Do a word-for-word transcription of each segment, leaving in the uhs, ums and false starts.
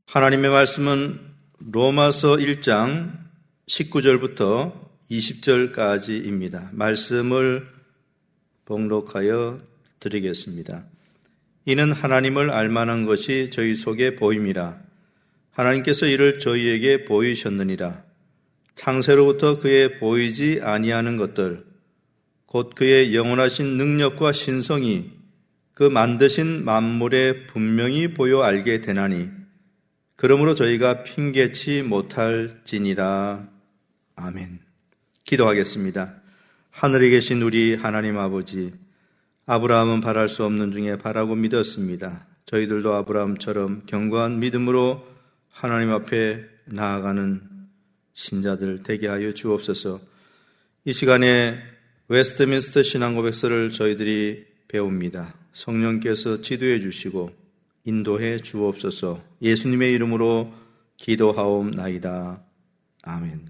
하나님의 말씀은 로마서 일 장 십구 절부터 이십 절까지입니다. 말씀을 봉독하여 드리겠습니다. 이는 하나님을 알만한 것이 저희 속에 보임이라. 하나님께서 이를 저희에게 보이셨느니라. 창세로부터 그의 보이지 아니하는 것들, 곧 그의 영원하신 능력과 신성이 그 만드신 만물에 분명히 보여 알게 되나니, 그러므로 저희가 핑계치 못할지니라. 아멘. 기도하겠습니다. 하늘에 계신 우리 하나님 아버지, 아브라함은 바랄 수 없는 중에 바라고 믿었습니다. 저희들도 아브라함처럼 견고한 믿음으로 하나님 앞에 나아가는 신자들 되게 하여 주옵소서. 이 시간에 웨스트민스터 신앙고백서를 저희들이 배웁니다. 성령께서 지도해 주시고 인도해 주옵소서. 예수님의 이름으로 기도하옵나이다. 아멘.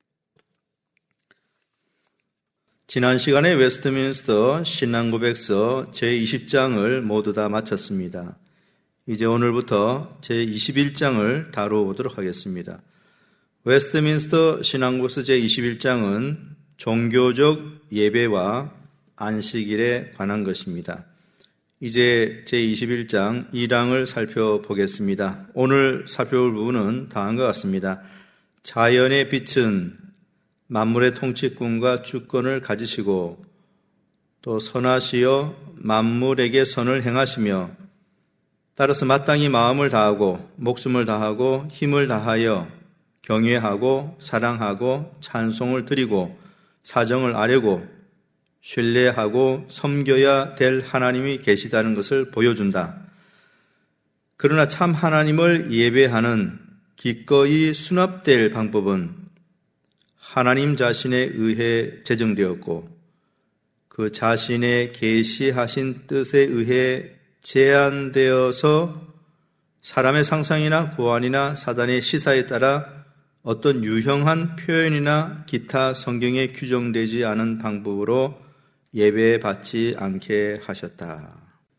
지난 시간에 웨스트민스터 신앙고백서 제이십 장을 모두 다 마쳤습니다. 이제 오늘부터 제이십일 장을 다루어보도록 하겠습니다. 웨스트민스터 신앙고백서 제이십일 장은 종교적 예배와 안식일에 관한 것입니다. 이제 제이십일 장 일 항을 살펴보겠습니다. 오늘 살펴볼 부분은 다음과 같습니다. 자연의 빛은 만물의 통치권과 주권을 가지시고 또 선하시어 만물에게 선을 행하시며 따라서 마땅히 마음을 다하고 목숨을 다하고 힘을 다하여 경외하고 사랑하고 찬송을 드리고 사정을 아뢰고 신뢰하고 섬겨야 될 하나님이 계시다는 것을 보여준다. 그러나 참 하나님을 예배하는 기꺼이 수납될 방법은 하나님 자신에 의해 제정되었고 그 자신의 계시하신 뜻에 의해 제한되어서 사람의 상상이나 고안이나 사단의 시사에 따라 어떤 유형한 표현이나 기타 성경에 규정되지 않은 방법으로 예배 받지 않게 하셨다.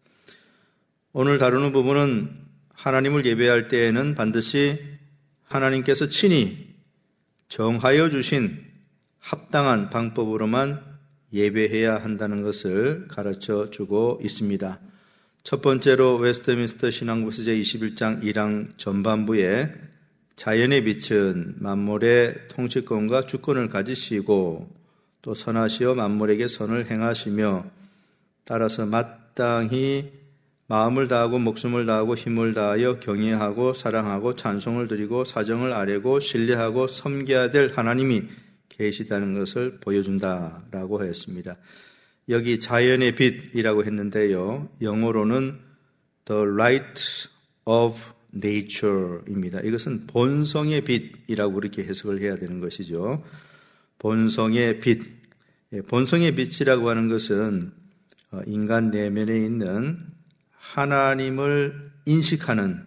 오늘 다루는 부분은 하나님을 예배할 때에는 반드시 하나님께서 친히 정하여 주신 합당한 방법으로만 예배해야 한다는 것을 가르쳐 주고 있습니다. 첫 번째로 웨스트민스터 신앙고백서 제이십일 장 일 항 전반부에 자연의 빛은 만물의 통치권과 주권을 가지시고 또 선하시어 만물에게 선을 행하시며 따라서 마땅히 마음을 다하고 목숨을 다하고 힘을 다하여 경외하고 사랑하고 찬송을 드리고 사정을 아뢰고 신뢰하고 섬겨야 될 하나님이 계시다는 것을 보여준다라고 하였습니다. 여기 자연의 빛이라고 했는데요. 영어로는 The Light of Nature입니다. 이것은 본성의 빛이라고 그렇게 해석을 해야 되는 것이죠. 본성의 빛. 본성의 빛이라고 하는 것은 인간 내면에 있는 하나님을 인식하는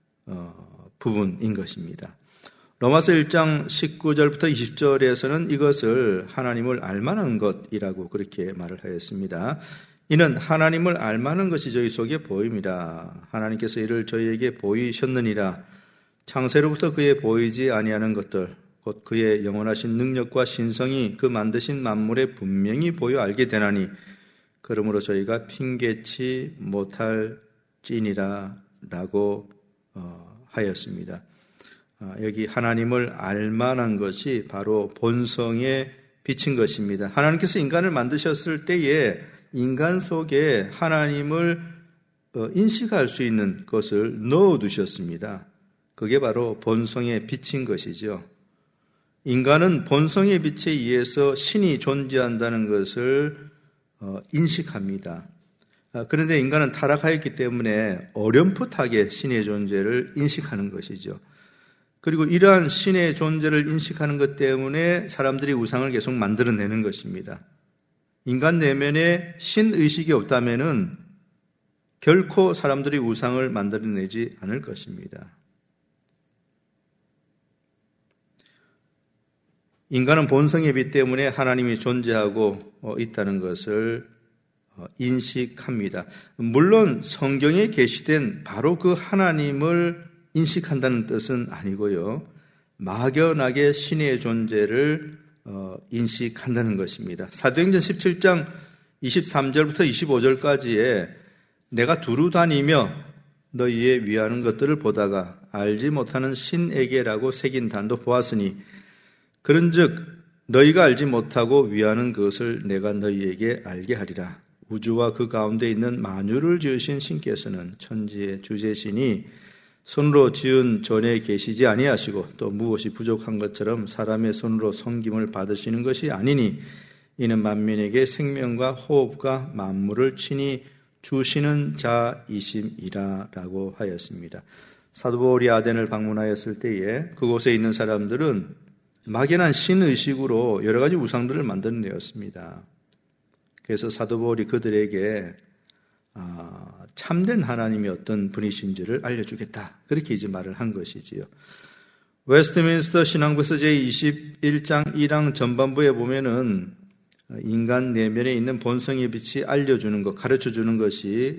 부분인 것입니다. 로마서 일 장 십구 절부터 이십 절에서는 이것을 하나님을 알만한 것이라고 그렇게 말을 하였습니다. 이는 하나님을 알만한 것이 저희 속에 보임이라. 하나님께서 이를 저희에게 보이셨느니라. 창세로부터 그의 보이지 아니하는 것들, 곧 그의 영원하신 능력과 신성이 그 만드신 만물에 분명히 보여 알게 되나니, 그러므로 저희가 핑계치 못할지니라 라고 어, 하였습니다. 어, 여기 하나님을 알만한 것이 바로 본성의 빛인 것입니다. 하나님께서 인간을 만드셨을 때에 인간 속에 하나님을 어, 인식할 수 있는 것을 넣어두셨습니다. 그게 바로 본성의 빛인 것이죠. 인간은 본성의 빛에 의해서 신이 존재한다는 것을 인식합니다. 그런데 인간은 타락하였기 때문에 어렴풋하게 신의 존재를 인식하는 것이죠. 그리고 이러한 신의 존재를 인식하는 것 때문에 사람들이 우상을 계속 만들어내는 것입니다. 인간 내면에 신의식이 없다면은 결코 사람들이 우상을 만들어내지 않을 것입니다. 인간은 본성의 빛 때문에 하나님이 존재하고 있다는 것을 인식합니다. 물론 성경에 계시된 바로 그 하나님을 인식한다는 뜻은 아니고요. 막연하게 신의 존재를 어, 인식한다는 것입니다. 사도행전 십칠 장 이십삼 절부터 이십오 절까지에 내가 두루 다니며 너희의 위하는 것들을 보다가 알지 못하는 신에게라고 새긴 단도 보았으니 그런즉 너희가 알지 못하고 위하는 것을 내가 너희에게 알게 하리라. 우주와 그 가운데 있는 만유를 지으신 신께서는 천지의 주제시니 손으로 지은 전에 계시지 아니하시고 또 무엇이 부족한 것처럼 사람의 손으로 섬김을 받으시는 것이 아니니 이는 만민에게 생명과 호흡과 만물을 친히 주시는 자이심이라 라고 하였습니다. 사도 바울이 아덴을 방문하였을 때에 그곳에 있는 사람들은 막연한 신의식으로 여러 가지 우상들을 만들어내었습니다. 그래서 사도 바울이 그들에게 아, 참된 하나님이 어떤 분이신지를 알려주겠다. 그렇게 이제 말을 한 것이지요. 웨스트민스터 신앙부에서 제이십일 장 일 항 전반부에 보면은 인간 내면에 있는 본성의 빛이 알려주는 것, 가르쳐주는 것이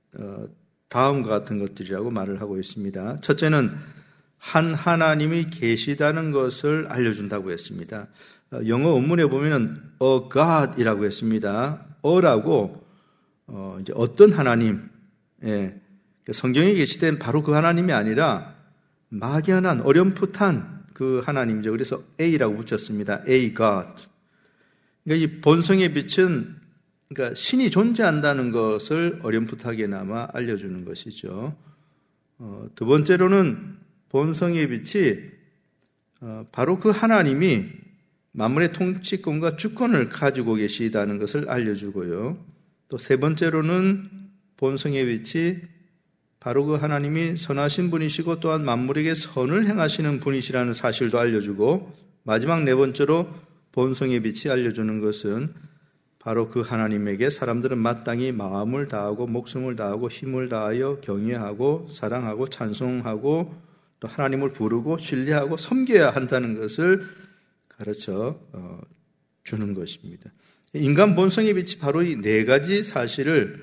다음과 같은 것들이라고 말을 하고 있습니다. 첫째는 한 하나님이 계시다는 것을 알려준다고 했습니다. 영어 원문에 보면은 a God이라고 했습니다. a라고 어, 이제 어떤 하나님, 예, 성경에 계시된 바로 그 하나님이 아니라 막연한 어렴풋한 그 하나님이죠. 그래서 A라고 붙였습니다. A God. 그러니까 이 본성의 빛은 그러니까 신이 존재한다는 것을 어렴풋하게나마 알려주는 것이죠. 어, 두 번째로는 본성의 빛이 어, 바로 그 하나님이 만물의 통치권과 주권을 가지고 계시다는 것을 알려주고요. 또 세 번째로는 본성의 빛이 바로 그 하나님이 선하신 분이시고 또한 만물에게 선을 행하시는 분이시라는 사실도 알려주고 마지막 네 번째로 본성의 빛이 알려주는 것은 바로 그 하나님에게 사람들은 마땅히 마음을 다하고 목숨을 다하고 힘을 다하여 경외하고 사랑하고 찬송하고 또 하나님을 부르고 신뢰하고 섬겨야 한다는 것을 가르쳐 주는 것입니다. 인간 본성의 빛이 바로 이 네 가지 사실을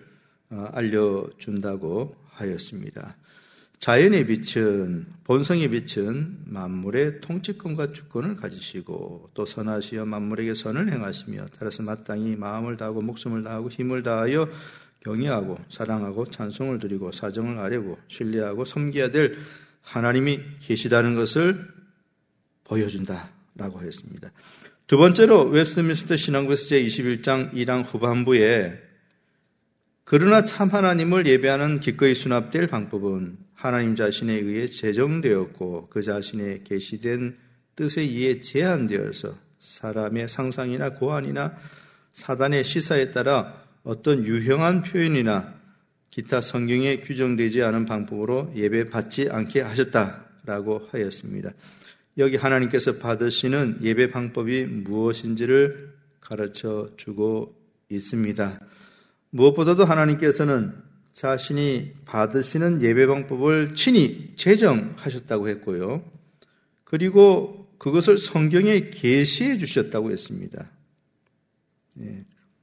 알려준다고 하였습니다. 자연의 빛은, 본성의 빛은 만물의 통치권과 주권을 가지시고 또 선하시어 만물에게 선을 행하시며 따라서 마땅히 마음을 다하고 목숨을 다하고 힘을 다하여 경외하고 사랑하고 찬송을 드리고 사정을 아뢰고 신뢰하고 섬겨야 될 하나님이 계시다는 것을 보여준다라고 하였습니다. 두 번째로 웨스트민스터 신앙부에서 제이십일 장 일 항 후반부에 그러나 참 하나님을 예배하는 기꺼이 수납될 방법은 하나님 자신에 의해 제정되었고 그 자신의 계시된 뜻에 의해 제한되어서 사람의 상상이나 고안이나 사단의 시사에 따라 어떤 유형한 표현이나 기타 성경에 규정되지 않은 방법으로 예배받지 않게 하셨다라고 하였습니다. 여기 하나님께서 받으시는 예배 방법이 무엇인지를 가르쳐 주고 있습니다. 무엇보다도 하나님께서는 자신이 받으시는 예배 방법을 친히 제정하셨다고 했고요. 그리고 그것을 성경에 계시해 주셨다고 했습니다. 예.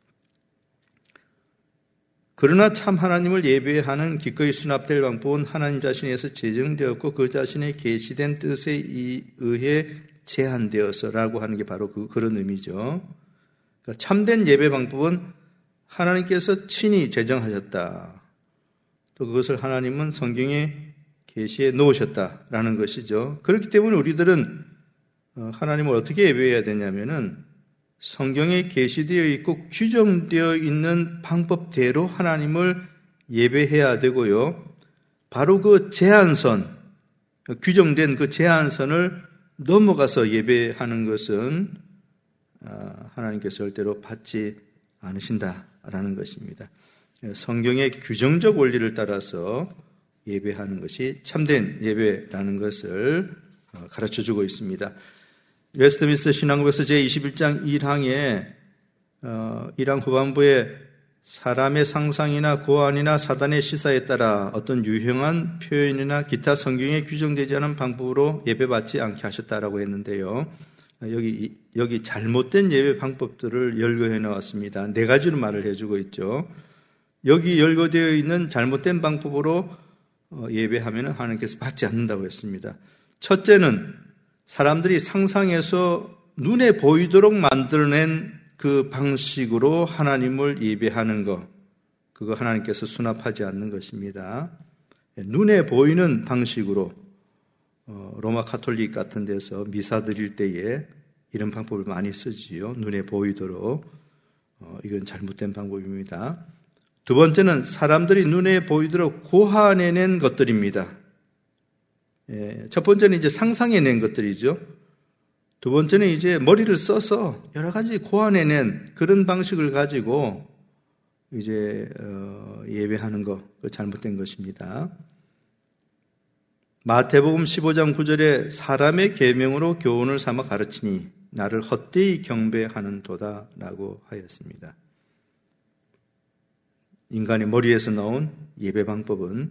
그러나 참 하나님을 예배하는 기꺼이 수납될 방법은 하나님 자신에서 제정되었고 그 자신의 계시된 뜻에 의해 제한되어서라고 하는 게 바로 그, 그런 의미죠. 그러니까 참된 예배 방법은 하나님께서 친히 제정하셨다. 또 그것을 하나님은 성경에 계시해 놓으셨다라는 것이죠. 그렇기 때문에 우리들은 하나님을 어떻게 예배해야 되냐면은 성경에 계시되어 있고 규정되어 있는 방법대로 하나님을 예배해야 되고요. 바로 그 제한선, 규정된 그 제한선을 넘어가서 예배하는 것은 하나님께서 절대로 받지 않으신다라는 것입니다. 성경의 규정적 원리를 따라서 예배하는 것이 참된 예배라는 것을 가르쳐주고 있습니다. 웨스트민스터 신앙부에서 제이십일 장 일 항에 어, 일 항 후반부에 사람의 상상이나 고안이나 사단의 시사에 따라 어떤 유형한 표현이나 기타 성경에 규정되지 않은 방법으로 예배받지 않게 하셨다라고 했는데요. 여기 여기 잘못된 예배 방법들을 열거해 놓았습니다. 네 가지로 말을 해주고 있죠. 여기 열거되어 있는 잘못된 방법으로 예배하면 하나님께서 받지 않는다고 했습니다. 첫째는 사람들이 상상해서 눈에 보이도록 만들어낸 그 방식으로 하나님을 예배하는 것, 그거 하나님께서 수납하지 않는 것입니다. 눈에 보이는 방식으로 로마 가톨릭 같은 데서 미사 드릴 때에 이런 방법을 많이 쓰지요. 눈에 보이도록. 이건 잘못된 방법입니다. 두 번째는 사람들이 눈에 보이도록 고안해낸 것들입니다. 첫 번째는 이제 상상해낸 것들이죠. 두 번째는 이제 머리를 써서 여러 가지 고안해낸 그런 방식을 가지고 이제 예배하는 것, 그 잘못된 것입니다. 마태복음 십오 장 구 절에 사람의 계명으로 교훈을 삼아 가르치니 나를 헛되이 경배하는 도다라고 하였습니다. 인간의 머리에서 나온 예배 방법은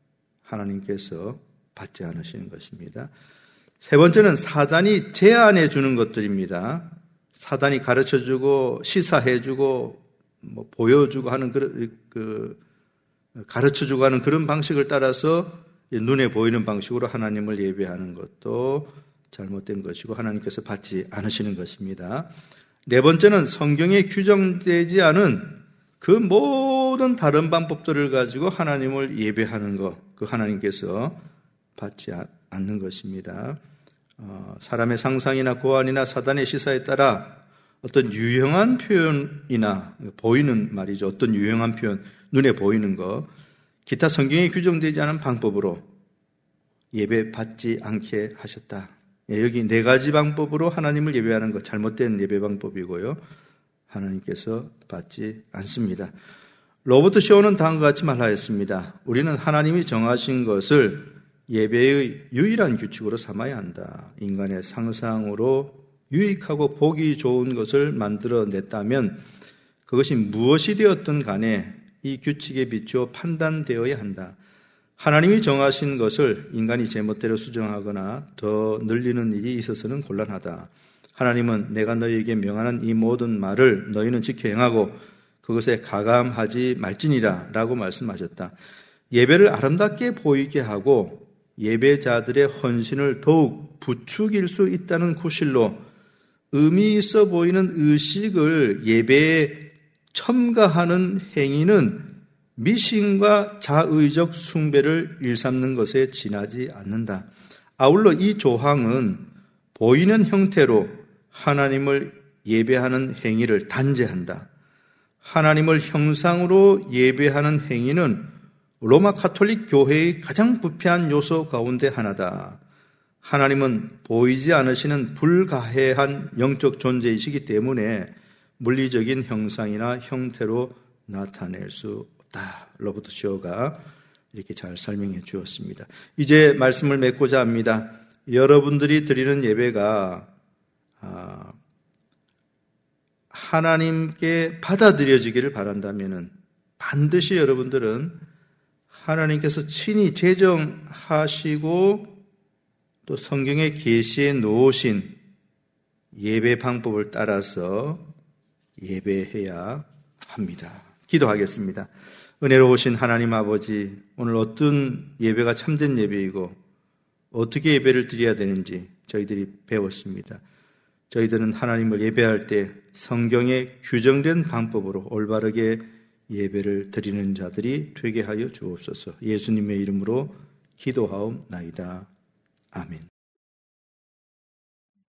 하나님께서 받지 않으시는 것입니다. 세 번째는 사단이 제안해 주는 것들입니다. 사단이 가르쳐주고 시사해주고 뭐 보여주고 하는 그, 그 가르쳐주고 하는 그런 방식을 따라서 눈에 보이는 방식으로 하나님을 예배하는 것도 잘못된 것이고 하나님께서 받지 않으시는 것입니다. 네 번째는 성경에 규정되지 않은 그 모든 다른 방법들을 가지고 하나님을 예배하는 것, 그 하나님께서 받지 않는 것입니다. 어, 사람의 상상이나 고안이나 사단의 시사에 따라 어떤 유용한 표현이나 보이는 말이죠. 어떤 유용한 표현, 눈에 보이는 것, 기타 성경에 규정되지 않은 방법으로 예배 받지 않게 하셨다. 여기 네 가지 방법으로 하나님을 예배하는 것, 잘못된 예배 방법이고요. 하나님께서 받지 않습니다. 로버트 쇼는 다음과 같이 말하였습니다. 우리는 하나님이 정하신 것을 예배의 유일한 규칙으로 삼아야 한다. 인간의 상상으로 유익하고 보기 좋은 것을 만들어냈다면 그것이 무엇이 되었든 간에 이 규칙에 비추어 판단되어야 한다. 하나님이 정하신 것을 인간이 제멋대로 수정하거나 더 늘리는 일이 있어서는 곤란하다. 하나님은 내가 너희에게 명하는 이 모든 말을 너희는 지켜 행하고 그것에 가감하지 말지니라 라고 말씀하셨다. 예배를 아름답게 보이게 하고 예배자들의 헌신을 더욱 부추길 수 있다는 구실로 의미 있어 보이는 의식을 예배에 첨가하는 행위는 미신과 자의적 숭배를 일삼는 것에 지나지 않는다. 아울러 이 조항은 보이는 형태로 하나님을 예배하는 행위를 단죄한다. 하나님을 형상으로 예배하는 행위는 로마 가톨릭 교회의 가장 부패한 요소 가운데 하나다. 하나님은 보이지 않으시는 불가해한 영적 존재이시기 때문에 물리적인 형상이나 형태로 나타낼 수 없다. 로버트 쇼가 이렇게 잘 설명해 주었습니다. 이제 말씀을 맺고자 합니다. 여러분들이 드리는 예배가 하나님께 받아들여지기를 바란다면 반드시 여러분들은 하나님께서 친히 제정하시고 또 성경에 계시해 놓으신 예배 방법을 따라서 예배해야 합니다. 기도하겠습니다. 은혜로우신 하나님 아버지, 오늘 어떤 예배가 참된 예배이고 어떻게 예배를 드려야 되는지 저희들이 배웠습니다. 저희들은 하나님을 예배할 때 성경에 규정된 방법으로 올바르게 예배를 드리는 자들이 되게 하여 주옵소서. 예수님의 이름으로 기도하옵나이다. 아멘.